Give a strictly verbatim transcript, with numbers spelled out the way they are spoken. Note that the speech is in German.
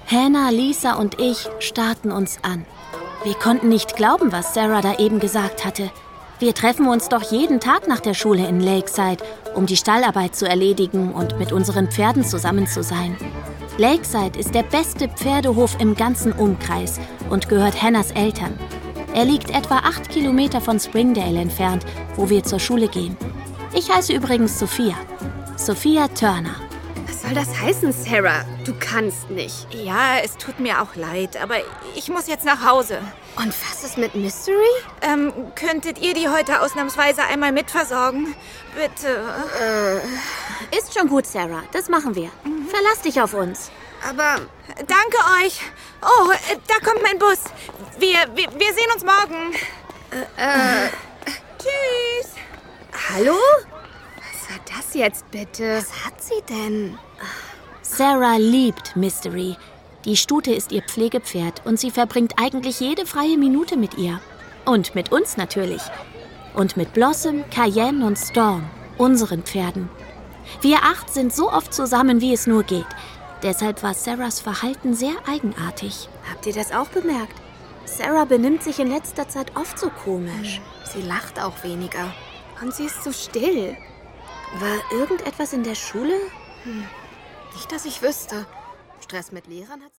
Hannah, Lisa und ich starrten uns an. Wir konnten nicht glauben, was Sarah da eben gesagt hatte. Wir treffen uns doch jeden Tag nach der Schule in Lakeside, um die Stallarbeit zu erledigen und mit unseren Pferden zusammen zu sein. Lakeside ist der beste Pferdehof im ganzen Umkreis und gehört Hannahs Eltern. Er liegt etwa acht Kilometer von Springdale entfernt, wo wir zur Schule gehen. Ich heiße übrigens Sophia. Sophia Turner. Was soll das heißen, Sarah? Du kannst nicht. Ja, es tut mir auch leid, aber ich muss jetzt nach Hause. Und was ist mit Mystery? Ähm, könntet ihr die heute ausnahmsweise einmal mitversorgen? Bitte. Äh, ist schon gut, Sarah. Das machen wir. Mhm. Verlass dich auf uns. Aber... Danke euch. Oh, da kommt mein Bus. Wir, wir, wir sehen uns morgen. Äh, äh... Tschüss. Hallo? Was war das jetzt bitte? Was hat sie denn? Sarah liebt Mystery. Die Stute ist ihr Pflegepferd und sie verbringt eigentlich jede freie Minute mit ihr. Und mit uns natürlich. Und mit Blossom, Cayenne und Storm, unseren Pferden. Wir acht sind so oft zusammen, wie es nur geht. Deshalb war Sarahs Verhalten sehr eigenartig. Habt ihr das auch bemerkt? Sarah benimmt sich in letzter Zeit oft so komisch. Hm. Sie lacht auch weniger. Und sie ist so still. War irgendetwas in der Schule? Hm. Nicht, dass ich wüsste. Stress mit Lehrern hat